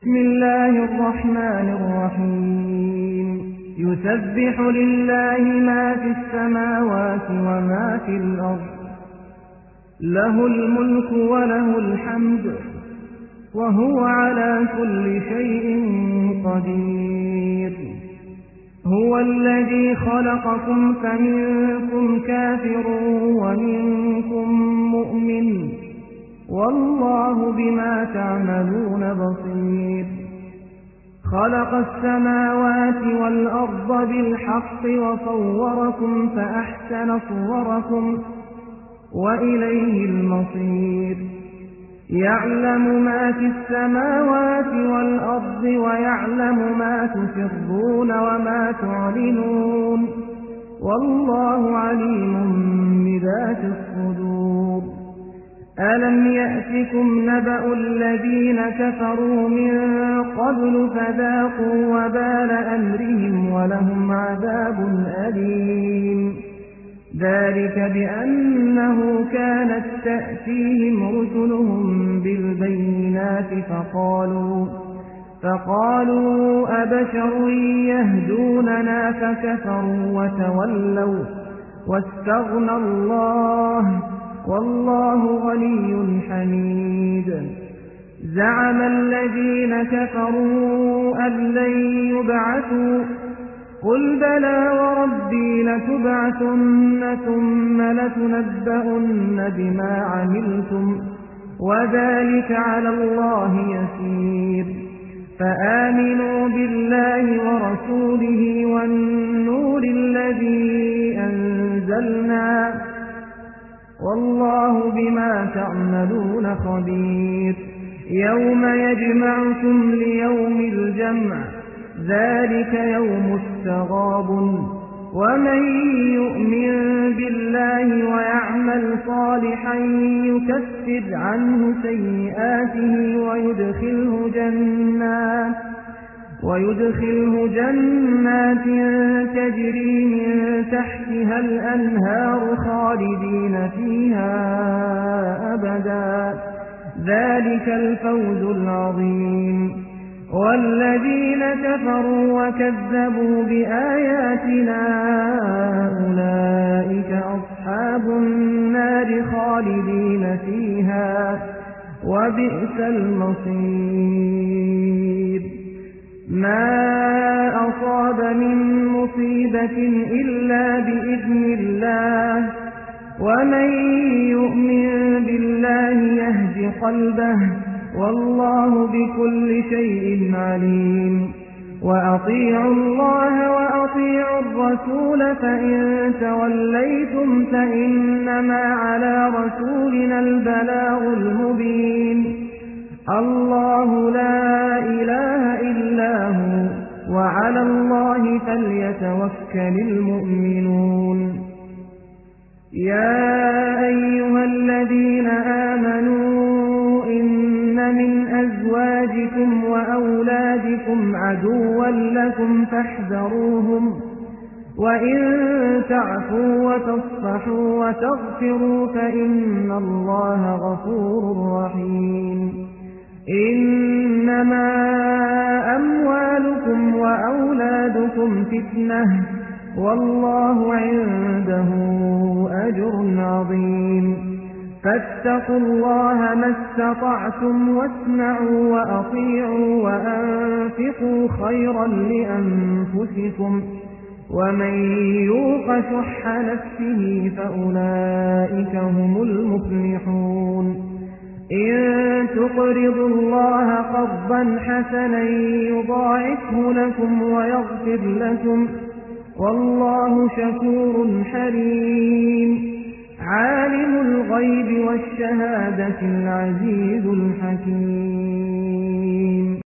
بسم الله الرحمن الرحيم يسبح لله ما في السماوات وما في الأرض له الملك وله الحمد وهو على كل شيء قدير هو الذي خلقكم فمنكم كافر ومنكم مؤمن والله بما تعملون بصير خلق السماوات والأرض بالحق وصوركم فأحسن صوركم وإليه المصير يعلم ما في السماوات والأرض ويعلم ما تسرون وما تعلنون والله عليم بذات الصدور ألم يأتكم نبأ الذين كفروا من قبل فذاقوا وبال أمرهم ولهم عذاب أليم ذلك بأنه كانت تأتيهم رسلهم بالبينات فقالوا أبشر يهدوننا فكفروا وتولوا واستغنى الله والله غني حميد زعم الذين كفروا أن لن يبعثوا قل بلى وربي لتبعثن ثم لتنبؤن بما عملتم وذلك على الله يسير فآمنوا بالله ورسوله والنور الذي أنزلنا والله بما تعملون خبير يوم يجمعكم ليوم الجمع ذلك يوم التغاب ومن يؤمن بالله ويعمل صالحا يكفر عنه سيئاته ويدخله جنات تجري من تحتها الأنهار خالدين فيها أبدا ذلك الفوز العظيم والذين كفروا وكذبوا بآياتنا أولئك أصحاب النار خالدين فيها وبئس المصير ما أصاب من مصيبة إلا بإذن الله ومن يؤمن بالله يهد قلبه والله بكل شيء عليم وأطيعوا الله وأطيعوا الرسول فإن توليتم فإنما على رسولنا البلاغ المبين الله لا إله إلا هو وعلى الله فليتوكل المؤمنون يا أيها الذين آمنوا إن من أزواجكم وأولادكم عدوا لكم فاحذروهم وإن تعفوا وتصفحوا وتغفروا فإن الله غفور رحيم إنما أموالكم وأولادكم فتنة والله عنده أجر عظيم فاتقوا الله ما استطعتم واسمعوا وأطيعوا وأنفقوا خيرا لأنفسكم ومن يوق شح نفسه فأولئك هم المفلحون إن تقرضوا الله قرضا حسنا يضاعفه لكم ويغفر لكم والله شكور حليم عالم الغيب والشهادة العزيز الحكيم